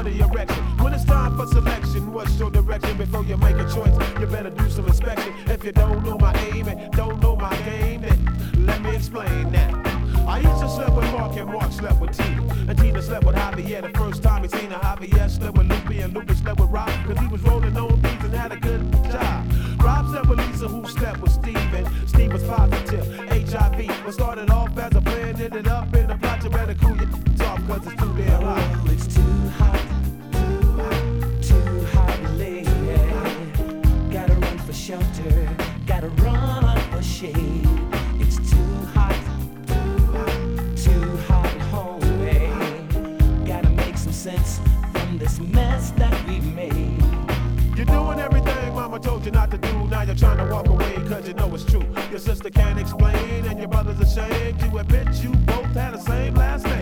the erection. When it's time for selection, what's your direction? Before you make a choice, you better do some inspection. If you don't know my aim and don't know my game, then let me explain that. I used to sleep with Mark and Mark slept with Tina. And Tina slept with Javier the first time he seen her. Javier slept with Lupe and Lupe slept with Rob, cause he was rolling on beats and had a good job. Rob slept with Lisa, who slept with Steve, and Steve was positive HIV. What started off as a plan ended up in a plot. You better cool your off, cause it's too damn hot. Oh, it's too hot, too hot, too hot, lady. Gotta run for shelter, gotta run for shade. It's too hot, too hot, homie. Gotta make some sense from this mess that we made. You're doing everything mama told you not to do. Now you're trying to walk away cause you know it's true. Your sister can't explain and your brother's ashamed to admit you both had the same last name.